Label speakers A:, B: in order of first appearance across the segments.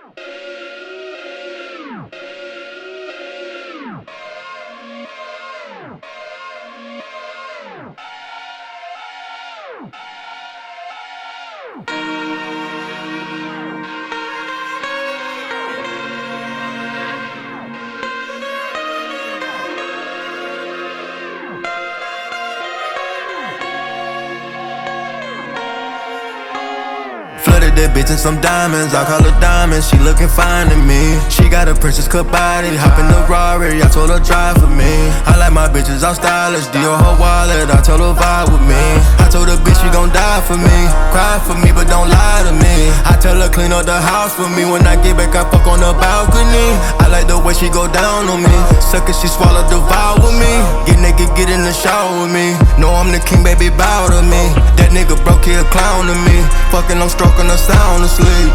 A: Flooded that bitch in some diamonds, I call her diamonds, she looking fine to me. She got a princess cut body, hop in the Rari, I told her drive for me. I like my bitches all stylish, Dior her wallet, I told her vibe with me. I told her bitch she gon' die for me, cry for me but don't lie to me. I tell her clean up the house for me, when I get back I fuck on the balcony. I like the way she go down on me, suck it, she swallow, devour with me. Get naked, get in the shower with me, know I'm the king, baby, bow to me. That nigga broke, he a clown to me, fucking I'm stroking her sound asleep.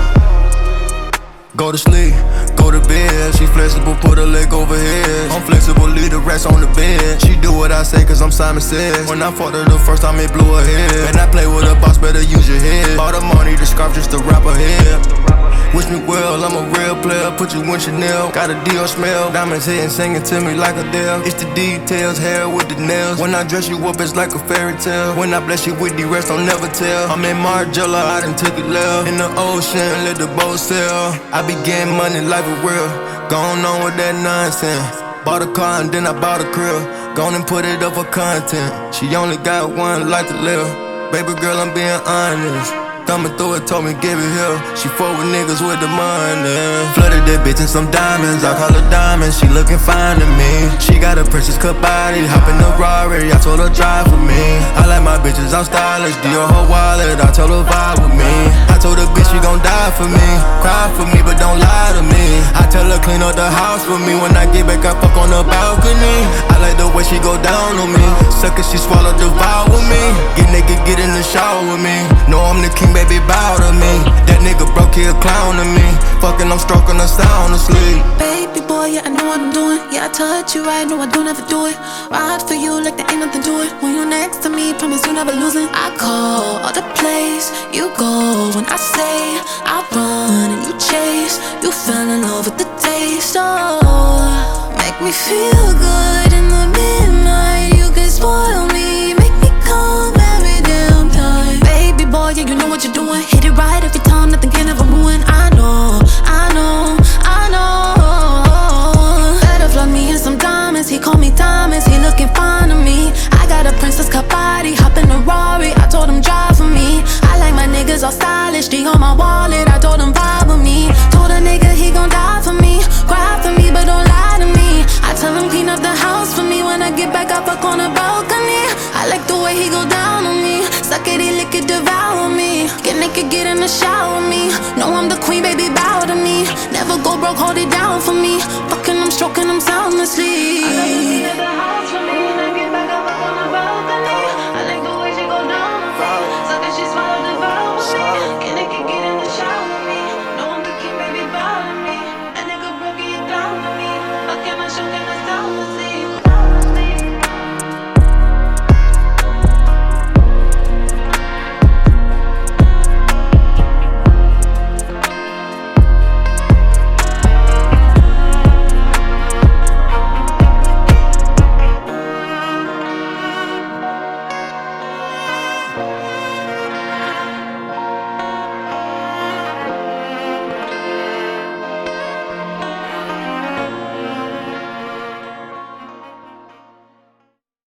A: Go to sleep, go to bed. She flexible, put her leg over here. I'm flexible, leave the rest on the bed. She do what I say cause I'm Simon Says. When I fought her the first time it blew her head. And I play with a boss, better use your head. Bought her money, the scarf just to wrap her head. Wish me well, I'm a real player. Put you in Chanel, got a Dior smell. Diamonds hitting, singing to me like Adele. It's the details, hair with the nails. When I dress you up, it's like a fairy tale. When I bless you with the rest, I'll never tell. I'm in Margiela, I done took it left. In the ocean, let the boat sail. I be getting money, life is real. Going on with that nonsense. Bought a car and then I bought a crib. Gone and put it up for content. She only got one life to live. Baby girl, I'm being honest. Thumbing through it, told me give it here. She fuck with niggas with the money. Flooded that bitch in some diamonds, I call her diamonds, she looking fine to me. She got a princess cut body, hop in the Rari, I told her drive for me. I like my bitches, I'm stylish, Dior her wallet, I told her vibe with me. I told her bitch she gon' die for me, cry for me but don't lie to me. I tell her clean up the house for me, when I get back I fuck on the balcony. I like the way she go down on me, suck it, she swallow, devour with me. Get naked, get in the shower with me, know I'm the king, baby, bow to me. That nigga broke, he a clown to me, fucking I'm stroking her sound asleep.
B: Baby boy, yeah, I know what I'm doing. Yeah, I touch you right, no, I don't ever do it. Ride for you like there ain't nothing to it. When you're next to me, promise you never losing. I call all the place you go. When I say I run and you chase, you fell in love with the taste. Oh, make me feel good in the midnight. You can spoil me, make me come every damn time. Baby boy, yeah, you know what you're doing. Hit it right every time, nothing can ever ruin. I know, I know, I know. Better flood me in some diamonds, he call me diamonds, he looking fine to me. I got a princess cut body, hop in a Rari, I told him drive for me. I like my niggas all stylish, D on my wallet, I told him vibe with me. Told a nigga he gon' die for me, cry for me but don't lie to me. I tell him clean up the house for me, when I get back I fuck on the balcony. I like the way he go down on me, suck it, he lick it, devour me. Get naked, get in the shower with me, know I'm the queen, baby, bow to me. Never go broke, hold it down for me, fucking I'm stroking, I'm soundlessly.